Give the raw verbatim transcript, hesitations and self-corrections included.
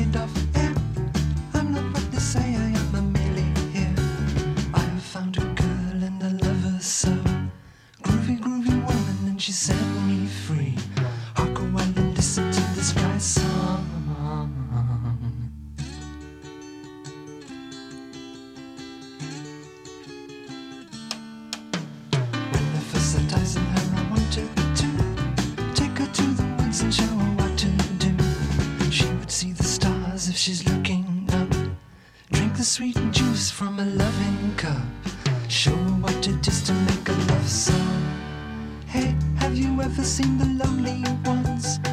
made of air. I'm not what they say I am, I'm merely here. I have found a girl and I love her so. Groovy, groovy woman, and she set me free. Hark a while and listen to this guy's song. When I first set eyes on her, I wanted to take her to the woods and show her what to do. She would see the stars if she's looking up, drink the sweet juice from a loving cup, show her what it is to make a love song. Hey, have you ever seen the lonely ones?